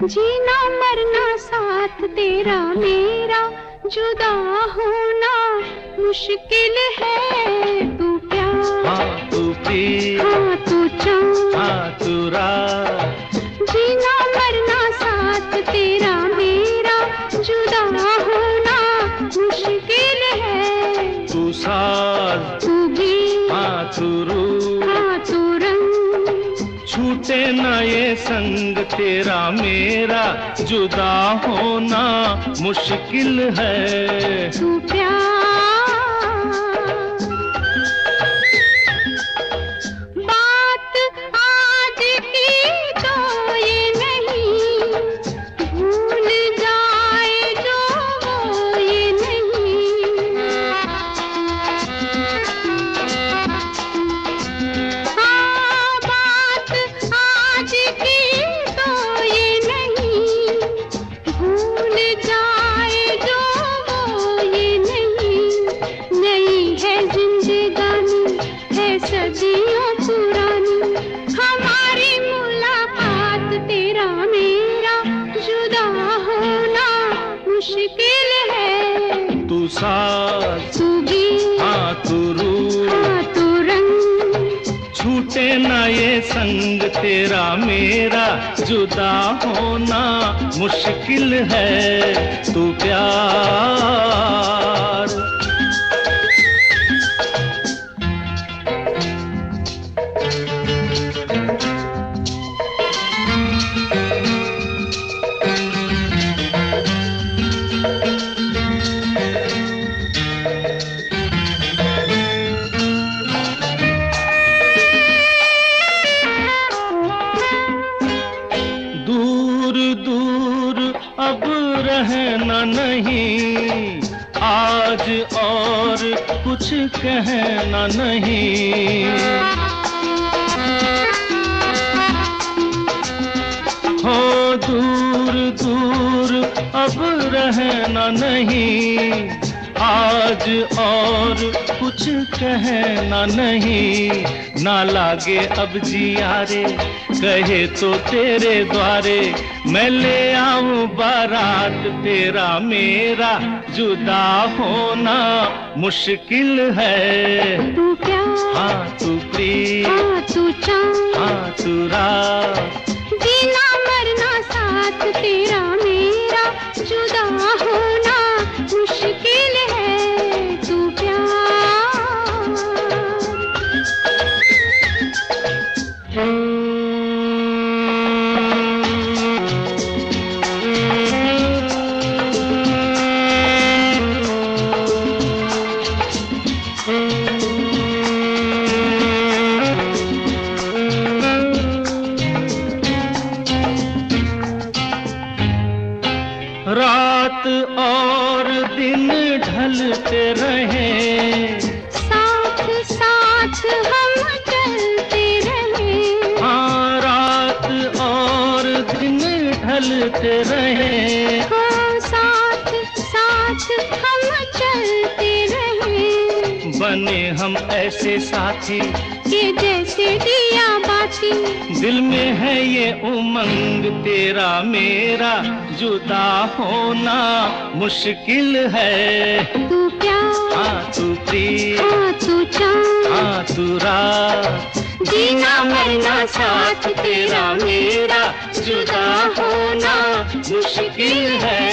जीना मरना साथ तेरा मेरा, जुदा होना मुश्किल है। तू प्यार, हाँ तू प्रीत, हाँ तू चाँद, हाँ तू रात। जीना मरना साथ तेरा मेरा, जुदा होना मुश्किल है। तू साज, तू गीत, हाँ तू रूह, हाँ तू रंग, छूटे ना ये संग तेरा मेरा, जुदा होना मुश्किल है। तू प्यार। बात आज की तो ये नहीं, भूल जाए जो वो ये नहीं। हाँ, बात आज की तो ये नहीं, भूल जाए जो वो ये नहीं। नई है जिंदगानी, है सदियों पुरानी, हमारी मुलाकात तेरा मेरा, जुदा होना मुश्किल है। तू साज, तू गीत, हाँ तू रूह, हाँ तू रंग, छूटे ना ये संग तेरा मेरा, जुदा होना मुश्किल है। तू प्यार। दूर दूर अब रहना नहीं, आज और कुछ कहना नहीं। हो दूर दूर अब रहना नहीं, आज और कुछ कहना नहीं। ना लागे अब जिया रे, कहे तो तेरे द्वारे, मैं ले आऊं बारात तेरा मेरा, जुदा होना मुश्किल है। तू प्यार, हाँ तू प्रीत, हाँ तू चाँद, हाँ तू रात। जीना मरना साथ तेरा मेरा, जुदा होना मुश्किल है। तू प्यार। रात और दिन ढलते रहे, साथ साथ हम चलते रहे। हाँ रात और दिन ढलते रहे, हाँ साथ साथ हम चलते रहे। बने हम ऐसे साथी कि जैसे दिया बाती, दिल में है ये उमंग तेरा मेरा, जुदा होना मुश्किल है। तू प्यार, हाँ तू प्रीत, हाँ तू चाँद, हाँ तू रात। जीना मरना साथ तेरा मेरा, जुदा होना मुश्किल है।